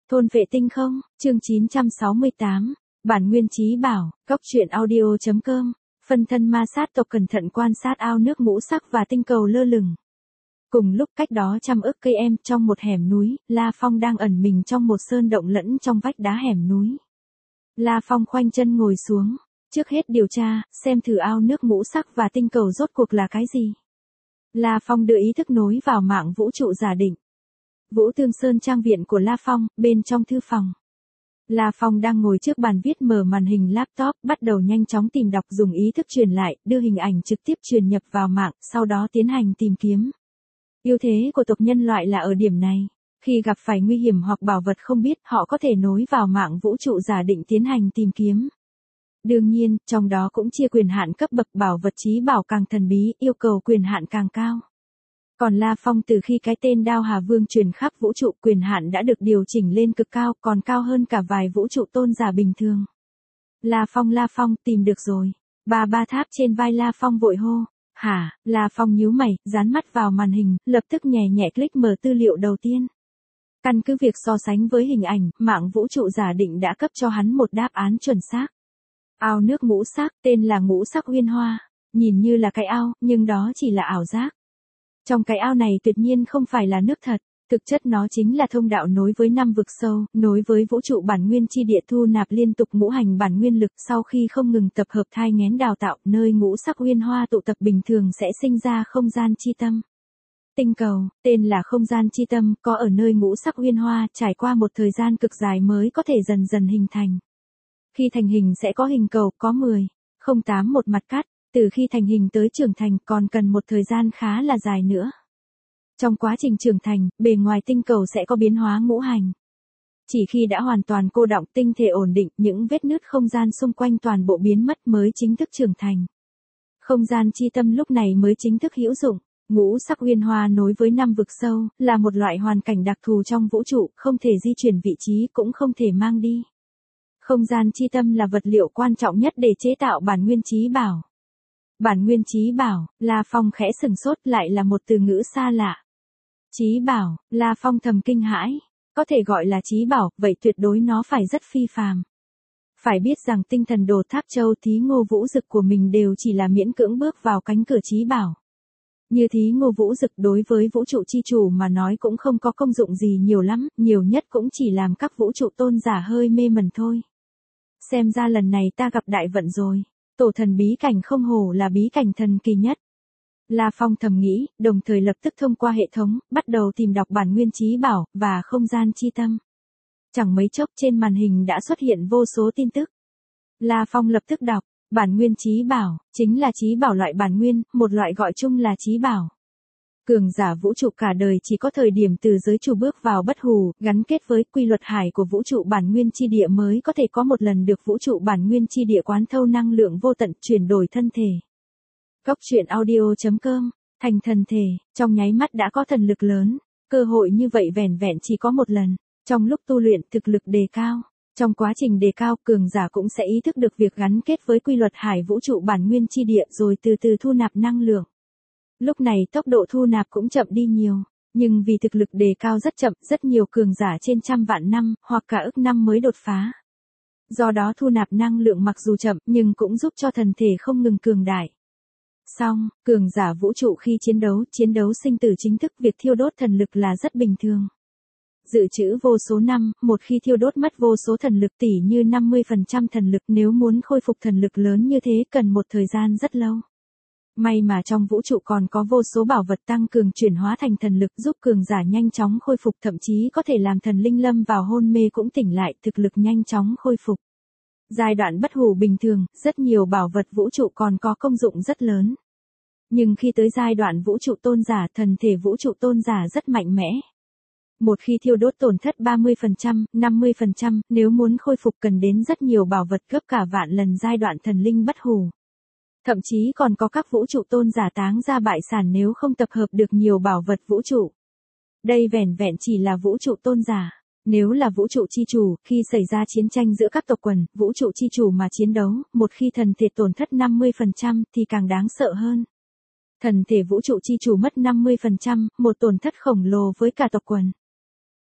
Thôn vệ tinh không, chương 968, bản nguyên trí bảo, góc truyện audio.com, phân thân ma sát tộc cẩn thận quan sát ao nước ngũ sắc và tinh cầu lơ lửng. Cùng lúc cách đó trăm ức cây em trong một hẻm núi, La Phong đang ẩn mình trong một sơn động lẫn trong vách đá hẻm núi. La Phong khoanh chân ngồi xuống, trước hết điều tra, xem thử ao nước ngũ sắc và tinh cầu rốt cuộc là cái gì. La Phong đưa ý thức nối vào mạng vũ trụ giả định. Vũ Tương Sơn trang viện của La Phong, bên trong thư phòng. La Phong đang ngồi trước bàn viết mở màn hình laptop, bắt đầu nhanh chóng tìm đọc dùng ý thức truyền lại, đưa hình ảnh trực tiếp truyền nhập vào mạng, sau đó tiến hành tìm kiếm. Ưu thế của tộc nhân loại là ở điểm này. Khi gặp phải nguy hiểm hoặc bảo vật không biết, họ có thể nối vào mạng vũ trụ giả định tiến hành tìm kiếm. Đương nhiên, trong đó cũng chia quyền hạn cấp bậc, bảo vật trí bảo càng thần bí, yêu cầu quyền hạn càng cao. Còn La Phong từ khi cái tên Đao Hà Vương truyền khắp vũ trụ, quyền hạn đã được điều chỉnh lên cực cao, còn cao hơn cả vài vũ trụ tôn giả bình thường. La Phong, tìm được rồi. Ba tháp trên vai La Phong vội hô. Hả? La Phong nhíu mày, dán mắt vào màn hình, lập tức nhẹ click mở tư liệu đầu tiên. Căn cứ việc so sánh với hình ảnh, mạng vũ trụ giả định đã cấp cho hắn một đáp án chuẩn xác. Ao nước ngũ sắc, tên là Ngũ Sắc Uyên Hoa. Nhìn như là cái ao, nhưng đó chỉ là ảo giác. Trong cái ao này tuyệt nhiên không phải là nước thật, thực chất nó chính là thông đạo nối với 5 vực sâu, nối với vũ trụ bản nguyên chi địa, thu nạp liên tục ngũ hành bản nguyên lực, sau khi không ngừng tập hợp thai nghén đào tạo, nơi ngũ sắc uyên hoa tụ tập bình thường sẽ sinh ra không gian chi tâm. Tinh cầu, tên là không gian chi tâm, có ở nơi ngũ sắc uyên hoa, trải qua một thời gian cực dài mới có thể dần dần hình thành. Khi thành hình sẽ có hình cầu, có 10,08 một mặt cắt. Từ khi thành hình tới trưởng thành còn cần một thời gian khá là dài nữa. Trong quá trình trưởng thành, bề ngoài tinh cầu sẽ có biến hóa ngũ hành. Chỉ khi đã hoàn toàn cô đọng, tinh thể ổn định, những vết nứt không gian xung quanh toàn bộ biến mất mới chính thức trưởng thành. Không gian chi tâm lúc này mới chính thức hữu dụng. Ngũ sắc uyên hoa nối với 5 vực sâu, là một loại hoàn cảnh đặc thù trong vũ trụ, không thể di chuyển vị trí cũng không thể mang đi. Không gian chi tâm là vật liệu quan trọng nhất để chế tạo bản nguyên trí bảo. Bản nguyên trí bảo, La Phong khẽ sừng sốt, lại là một từ ngữ xa lạ. Trí bảo, La Phong thầm kinh hãi. Có thể gọi là trí bảo, vậy tuyệt đối nó phải rất phi phàm. Phải biết rằng tinh thần đồ Tháp Châu Thí Ngô Vũ Dực của mình đều chỉ là miễn cưỡng bước vào cánh cửa trí bảo. Như Thí Ngô Vũ Dực đối với vũ trụ chi chủ mà nói cũng không có công dụng gì nhiều lắm, nhiều nhất cũng chỉ làm các vũ trụ tôn giả hơi mê mẩn thôi. Xem ra lần này ta gặp đại vận rồi. Tổ thần bí cảnh không hổ là bí cảnh thần kỳ nhất. La Phong thầm nghĩ, đồng thời lập tức thông qua hệ thống, bắt đầu tìm đọc bản nguyên trí bảo, và không gian chi tâm. Chẳng mấy chốc trên màn hình đã xuất hiện vô số tin tức. La Phong lập tức đọc, bản nguyên trí bảo, chính là trí bảo loại bản nguyên, một loại gọi chung là trí bảo. Cường giả vũ trụ cả đời chỉ có thời điểm từ giới chủ bước vào bất hủ, gắn kết với quy luật hải của vũ trụ bản nguyên chi địa mới có thể có một lần được vũ trụ bản nguyên chi địa quán thâu năng lượng vô tận, chuyển đổi thân thể. Góc truyện audio.com, thành thần thể, trong nháy mắt đã có thần lực lớn, cơ hội như vậy vẻn vẹn chỉ có một lần, trong lúc tu luyện thực lực đề cao. Trong quá trình đề cao, cường giả cũng sẽ ý thức được việc gắn kết với quy luật hải vũ trụ bản nguyên chi địa rồi từ từ thu nạp năng lượng. Lúc này tốc độ thu nạp cũng chậm đi nhiều, nhưng vì thực lực đề cao rất chậm, rất nhiều cường giả trên trăm vạn năm, hoặc cả ức năm mới đột phá. Do đó thu nạp năng lượng mặc dù chậm, nhưng cũng giúp cho thần thể không ngừng cường đại. Song, cường giả vũ trụ khi chiến đấu sinh tử chính thức, việc thiêu đốt thần lực là rất bình thường. Dự trữ vô số năm, một khi thiêu đốt mất vô số thần lực, tỉ như 50% thần lực, nếu muốn khôi phục thần lực lớn như thế cần một thời gian rất lâu. May mà trong vũ trụ còn có vô số bảo vật tăng cường chuyển hóa thành thần lực, giúp cường giả nhanh chóng khôi phục, thậm chí có thể làm thần linh lâm vào hôn mê cũng tỉnh lại, thực lực nhanh chóng khôi phục. Giai đoạn bất hủ bình thường, rất nhiều bảo vật vũ trụ còn có công dụng rất lớn. Nhưng khi tới giai đoạn vũ trụ tôn giả, thần thể vũ trụ tôn giả rất mạnh mẽ. Một khi thiêu đốt tổn thất 30%, 50%, nếu muốn khôi phục cần đến rất nhiều bảo vật gấp cả vạn lần giai đoạn thần linh bất hủ. Thậm chí còn có các vũ trụ tôn giả táng ra bại sản nếu không tập hợp được nhiều bảo vật vũ trụ. Đây vẻn vẹn chỉ là vũ trụ tôn giả. Nếu là vũ trụ chi chủ, khi xảy ra chiến tranh giữa các tộc quần, vũ trụ chi chủ mà chiến đấu, một khi thần thể tổn thất 50% thì càng đáng sợ hơn. Thần thể vũ trụ chi chủ mất 50%, một tổn thất khổng lồ với cả tộc quần.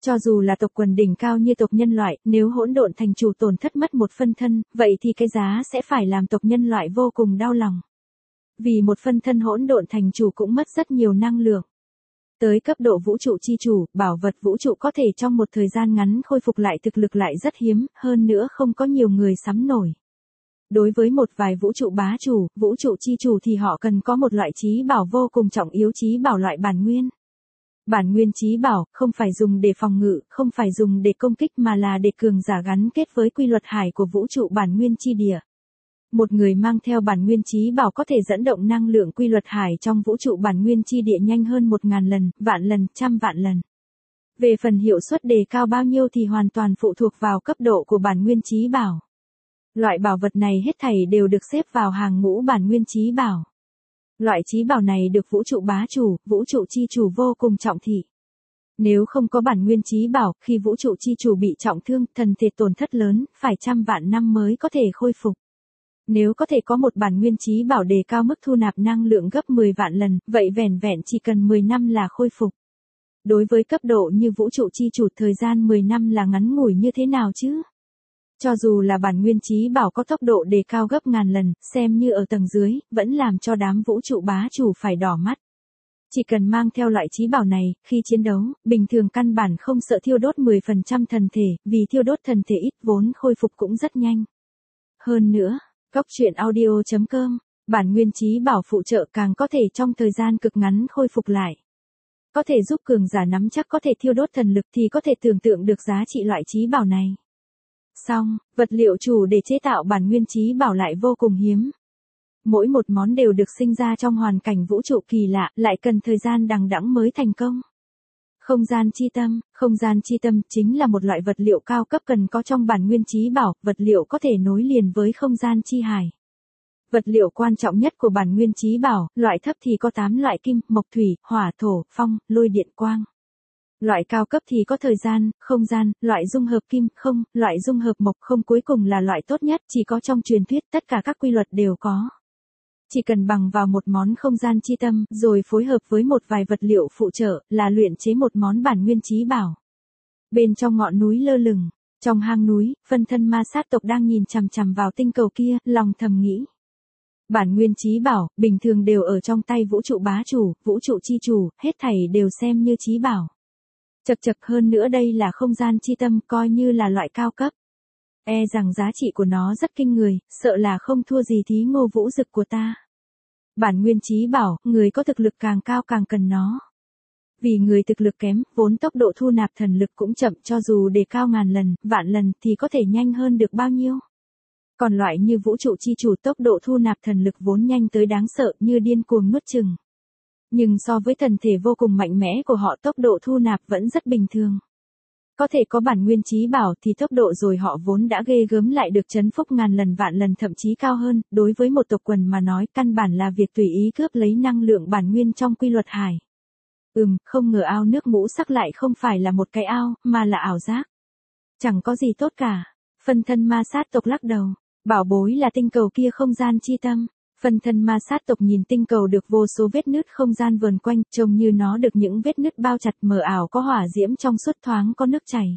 Cho dù là tộc quần đỉnh cao như tộc nhân loại, nếu hỗn độn thành chủ tổn thất mất một phân thân, vậy thì cái giá sẽ phải làm tộc nhân loại vô cùng đau lòng. Vì một phân thân hỗn độn thành chủ cũng mất rất nhiều năng lượng. Tới cấp độ vũ trụ chi chủ, bảo vật vũ trụ có thể trong một thời gian ngắn khôi phục lại thực lực lại rất hiếm, hơn nữa không có nhiều người sắm nổi. Đối với một vài vũ trụ bá chủ, vũ trụ chi chủ thì họ cần có một loại trí bảo vô cùng trọng yếu, trí bảo loại bản nguyên. Bản nguyên trí bảo, không phải dùng để phòng ngự, không phải dùng để công kích mà là để cường giả gắn kết với quy luật hải của vũ trụ bản nguyên chi địa. Một người mang theo bản nguyên trí bảo có thể dẫn động năng lượng quy luật hải trong vũ trụ bản nguyên chi địa nhanh hơn 1000 lần, vạn lần, trăm vạn lần. Về phần hiệu suất đề cao bao nhiêu thì hoàn toàn phụ thuộc vào cấp độ của bản nguyên trí bảo. Loại bảo vật này hết thảy đều được xếp vào hàng ngũ bản nguyên trí bảo. Loại trí bảo này được vũ trụ bá chủ, vũ trụ chi chủ vô cùng trọng thị. Nếu không có bản nguyên trí bảo, khi vũ trụ chi chủ bị trọng thương, thần thể tổn thất lớn, phải trăm vạn năm mới có thể khôi phục. Nếu có thể có một bản nguyên trí bảo đề cao mức thu nạp năng lượng gấp 10 vạn lần, vậy vẻn vẹn chỉ cần 10 năm là khôi phục. Đối với cấp độ như vũ trụ chi chủ, thời gian 10 năm là ngắn ngủi như thế nào chứ? Cho dù là bản nguyên trí bảo có tốc độ đề cao gấp ngàn lần, xem như ở tầng dưới, vẫn làm cho đám vũ trụ bá chủ phải đỏ mắt. Chỉ cần mang theo loại trí bảo này, khi chiến đấu, bình thường căn bản không sợ thiêu đốt 10% thần thể, vì thiêu đốt thần thể ít vốn khôi phục cũng rất nhanh. Hơn nữa, Cóc truyện audio.com, bản nguyên trí bảo phụ trợ càng có thể trong thời gian cực ngắn khôi phục lại. Có thể giúp cường giả nắm chắc có thể thiêu đốt thần lực thì có thể tưởng tượng được giá trị loại trí bảo này. Song, vật liệu chủ để chế tạo bản nguyên trí bảo lại vô cùng hiếm. Mỗi một món đều được sinh ra trong hoàn cảnh vũ trụ kỳ lạ, lại cần thời gian đằng đẵng mới thành công. Không gian chi tâm chính là một loại vật liệu cao cấp cần có trong bản nguyên trí bảo, vật liệu có thể nối liền với không gian chi hải. Vật liệu quan trọng nhất của bản nguyên trí bảo, loại thấp thì có 8 loại kim, mộc thủy, hỏa thổ, phong, lôi điện quang. Loại cao cấp thì có thời gian, không gian, loại dung hợp kim, không, loại dung hợp mộc không, cuối cùng là loại tốt nhất, chỉ có trong truyền thuyết, tất cả các quy luật đều có. Chỉ cần bằng vào một món không gian chi tâm, rồi phối hợp với một vài vật liệu phụ trợ, là luyện chế một món bản nguyên trí bảo. Bên trong ngọn núi lơ lửng, trong hang núi, phân thân ma sát tộc đang nhìn chằm chằm vào tinh cầu kia, lòng thầm nghĩ. Bản nguyên trí bảo, bình thường đều ở trong tay vũ trụ bá chủ, vũ trụ chi chủ, hết thảy đều xem như trí bảo. Chật chật, hơn nữa đây là không gian chi tâm, coi như là loại cao cấp. E rằng giá trị của nó rất kinh người, sợ là không thua gì Thí Ngô Vũ Dực của ta. Bản nguyên trí bảo, người có thực lực càng cao càng cần nó. Vì người thực lực kém, vốn tốc độ thu nạp thần lực cũng chậm, cho dù đề cao ngàn lần, vạn lần thì có thể nhanh hơn được bao nhiêu. Còn loại như vũ trụ chi chủ, tốc độ thu nạp thần lực vốn nhanh tới đáng sợ, như điên cuồng nuốt chửng. Nhưng so với thần thể vô cùng mạnh mẽ của họ, tốc độ thu nạp vẫn rất bình thường. Có thể có bản nguyên trí bảo thì tốc độ rồi họ vốn đã ghê gớm lại được chấn phúc ngàn lần vạn lần thậm chí cao hơn, đối với một tộc quần mà nói căn bản là việc tùy ý cướp lấy năng lượng bản nguyên trong quy luật hải. Không ngờ ao nước ngũ sắc lại không phải là một cái ao, mà là ảo giác. Chẳng có gì tốt cả. Phân thân ma sát tộc lắc đầu. Bảo bối là tinh cầu kia không gian chi tâm. Phân thân ma sát tộc nhìn tinh cầu được vô số vết nứt không gian vờn quanh, trông như nó được những vết nứt bao chặt, mờ ảo có hỏa diễm trong suốt, thoáng có nước chảy.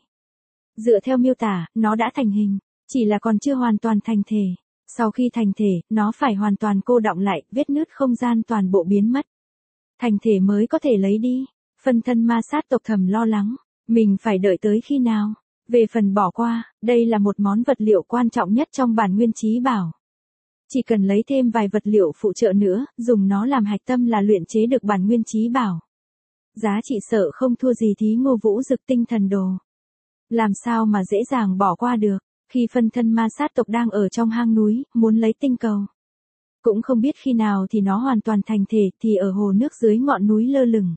Dựa theo miêu tả, nó đã thành hình, chỉ là còn chưa hoàn toàn thành thể. Sau khi thành thể, nó phải hoàn toàn cô đọng lại, vết nứt không gian toàn bộ biến mất. Thành thể mới có thể lấy đi. Phân thân ma sát tộc thầm lo lắng, mình phải đợi tới khi nào? Về phần bỏ qua, đây là một món vật liệu quan trọng nhất trong bản nguyên trí bảo. Chỉ cần lấy thêm vài vật liệu phụ trợ nữa, dùng nó làm hạch tâm là luyện chế được bản nguyên trí bảo. Giá trị sợ không thua gì Thí Ngô Vũ Dực tinh thần đồ. Làm sao mà dễ dàng bỏ qua được, khi phân thân ma sát tộc đang ở trong hang núi, muốn lấy tinh cầu. Cũng không biết khi nào thì nó hoàn toàn thành thể, thì ở hồ nước dưới ngọn núi lơ lửng.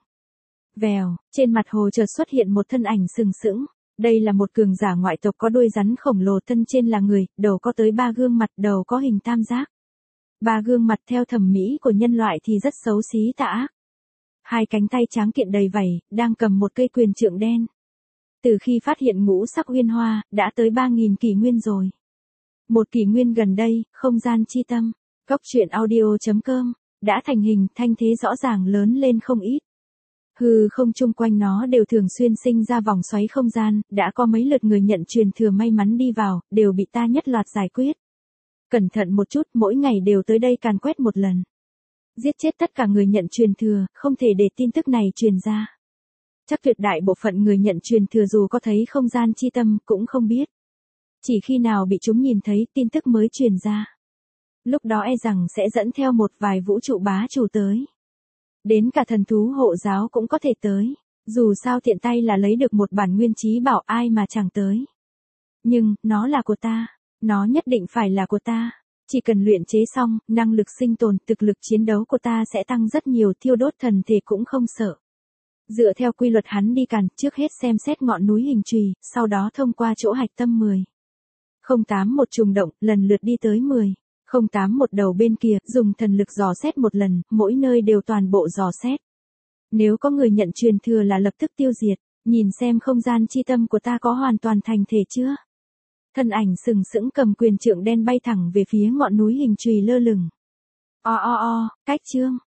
Vèo, trên mặt hồ chợt xuất hiện một thân ảnh sừng sững. Đây là một cường giả ngoại tộc có đuôi rắn khổng lồ, thân trên là người, đầu có tới 3 gương mặt, đầu có hình tam giác. 3 gương mặt theo thẩm mỹ của nhân loại thì rất xấu xí tà ác. 2 cánh tay tráng kiện đầy vảy, đang cầm một cây quyền trượng đen. Từ khi phát hiện ngũ sắc uyên hoa, đã tới 3000 kỷ nguyên rồi. Một kỷ nguyên gần đây, không gian chi tâm, Cóc truyện audio.com, đã thành hình, thanh thế rõ ràng lớn lên không ít. Hư không chung quanh nó đều thường xuyên sinh ra vòng xoáy không gian, đã có mấy lượt người nhận truyền thừa may mắn đi vào, đều bị ta nhất loạt giải quyết. Cẩn thận một chút, mỗi ngày đều tới đây càn quét một lần. Giết chết tất cả người nhận truyền thừa, không thể để tin tức này truyền ra. Chắc tuyệt đại bộ phận người nhận truyền thừa dù có thấy không gian chi tâm cũng không biết. Chỉ khi nào bị chúng nhìn thấy tin tức mới truyền ra. Lúc đó e rằng sẽ dẫn theo một vài vũ trụ bá chủ tới. Đến cả thần thú hộ giáo cũng có thể tới. Dù sao tiện tay là lấy được một bản nguyên chí bảo, ai mà chẳng tới. Nhưng, nó là của ta. Nó nhất định phải là của ta. Chỉ cần luyện chế xong, năng lực sinh tồn, thực lực chiến đấu của ta sẽ tăng rất nhiều, thiêu đốt thần thể cũng không sợ. Dựa theo quy luật hắn đi càn, trước hết xem xét ngọn núi hình chùy, sau đó thông qua chỗ hạch tâm 10. 081 trùng động, lần lượt đi tới 10. 081 đầu bên kia, dùng thần lực dò xét một lần, mỗi nơi đều toàn bộ dò xét. Nếu có người nhận truyền thừa là lập tức tiêu diệt, nhìn xem không gian chi tâm của ta có hoàn toàn thành thể chưa. Thân ảnh sừng sững cầm quyền trượng đen bay thẳng về phía ngọn núi hình chùy lơ lửng. Cách chương.